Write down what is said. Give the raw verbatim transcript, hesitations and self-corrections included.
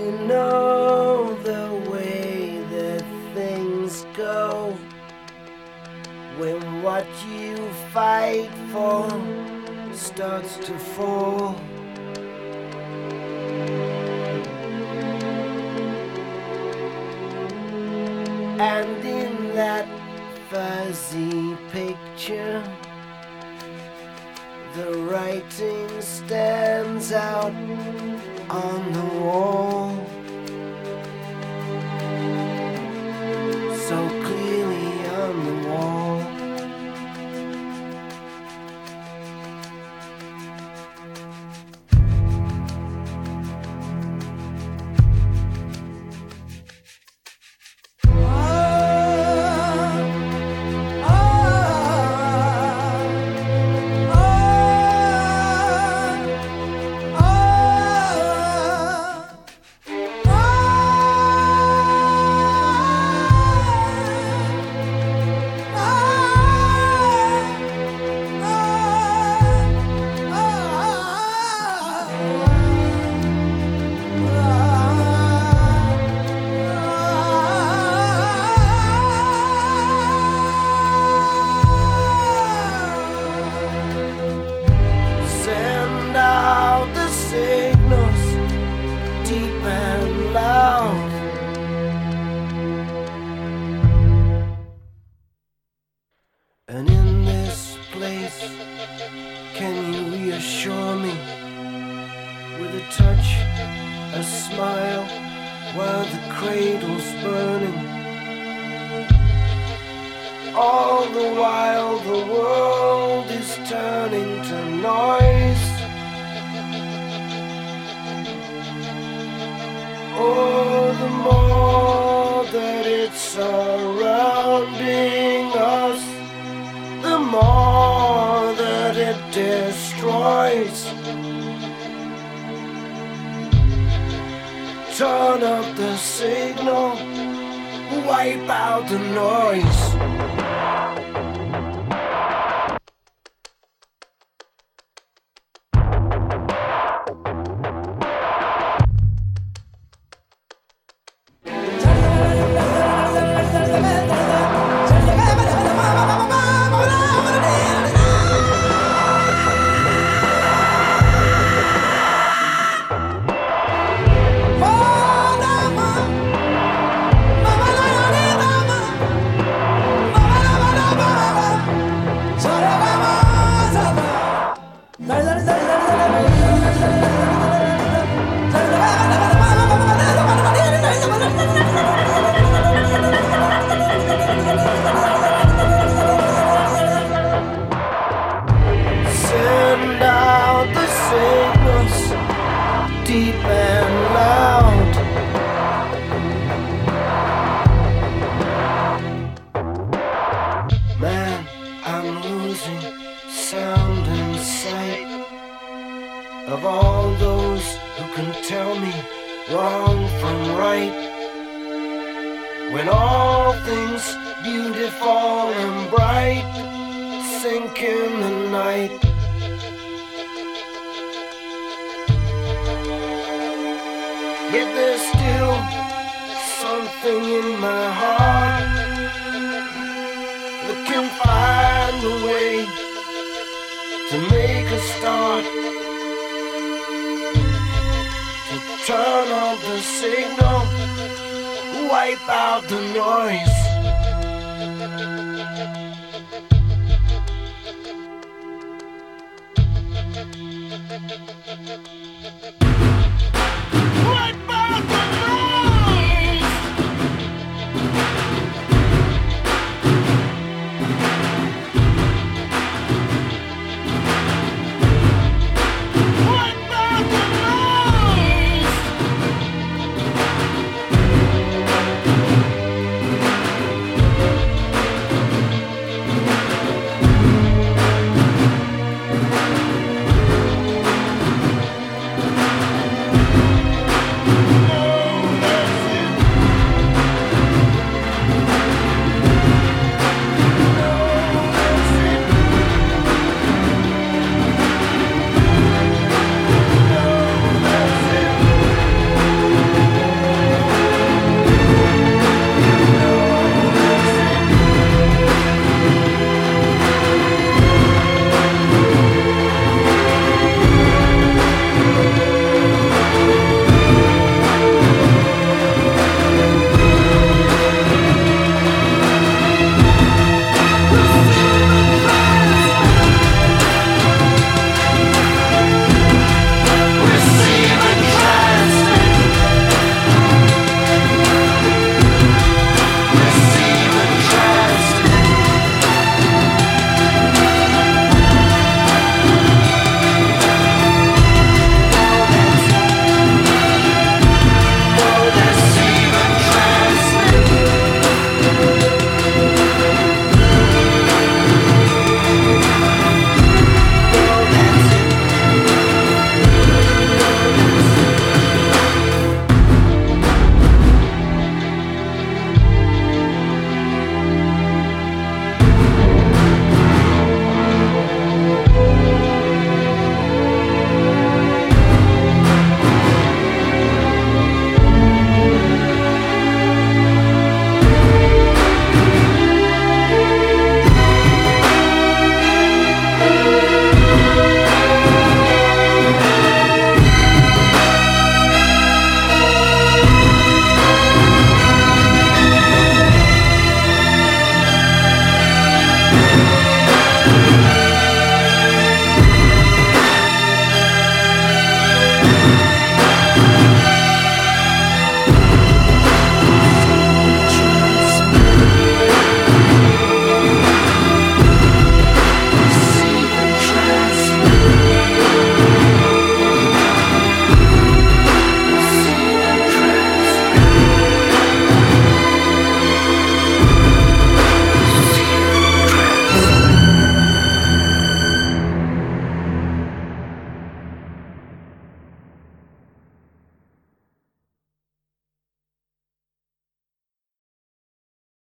You know the way that things go when what you fight for starts to fall. And in that fuzzy picture, the writing stands out on the wall so clearly on the wall. Signals deep and loud, and in this place, can you reassure me with a touch, a smile, while the cradle's burning? All the while the world is turning to noise. Oh, the more that it's surrounding us, the more that it destroys. Turn up the signal, wipe out the noise. Send out the signals deep and loud. Man, I'm losing sound and sight of all those who can tell me wrong from right, when all things beautiful and bright sink in the night. Yet there's still something in my heart that can find a way to make a start, to turn on the signal, wipe out the noise.